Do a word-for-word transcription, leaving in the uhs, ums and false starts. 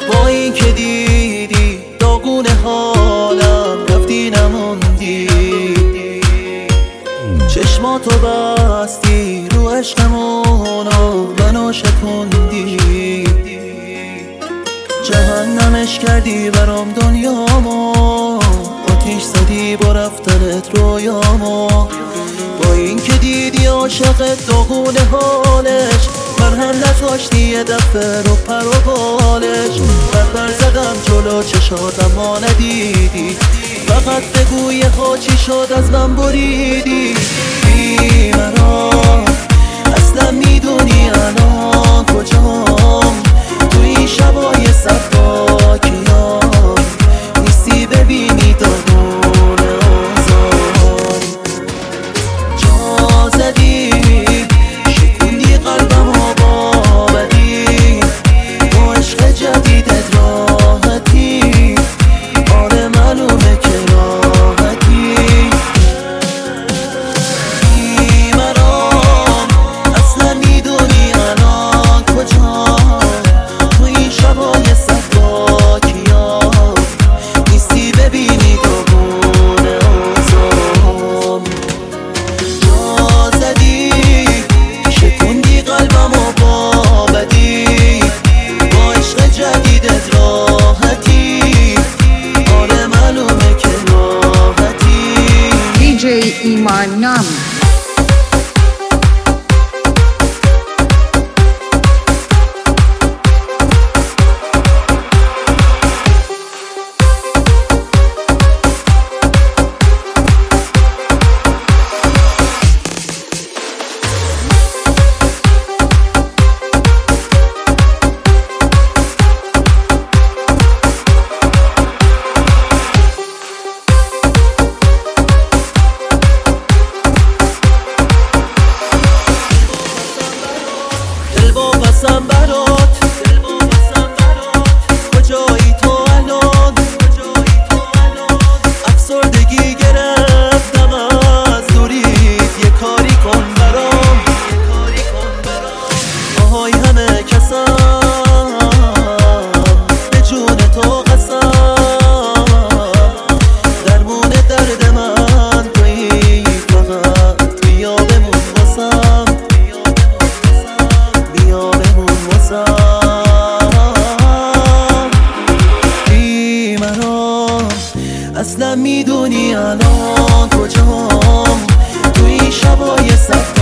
با این که دیدی داغون حالم رفتی نموندی، چشماتو بستی رو عشقمون و منو شکوندی، جهنمش کردی برام دنیامو، آتیش زدی با رفتنت رویامو. با این که دیدی عاشقت داغون حالش، من هم نذاشتی یه دفعه رو پر و بالش. من پر زدم جلو چشات اما ندیدی، فقط بگو یه ها چی شد از من بریدی. بی مرام اصلا میدونی الان کجام، تو این شبای سباکیام نیستی ببینی داغون آزار. جا زدی شکوندی قلبم و با بدی، با عشق جدیدت راحتی، آره معلومه که راحتی. بی مرام اصلا میدونی الان کجام، تو این شبای سباکیام نیستی ببینی داغون آزام. جا زدی شکوندی قلبم و با بدی، با عشق جدیدت راحتی، آره معلومه که راحتی. دی جی ایمان نام. بسم برات کجایی تو الان، افسردگی گرفتم از دوریت، یه کاری کن برام. آهای همه کسم به جون تو قسم، درمون درد من تویی، فقط بیا بمون واسم، بی مرام اصلا میدونی الان کجام، تو این شبای سخت